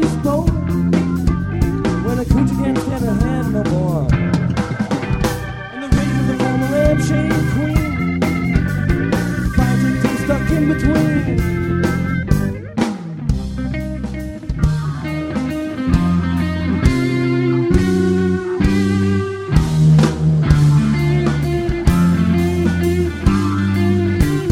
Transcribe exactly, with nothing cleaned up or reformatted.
spoke when a coochie can't stand her hand no more. And the rage of the former lampshade queen finds her teeth stuck in between.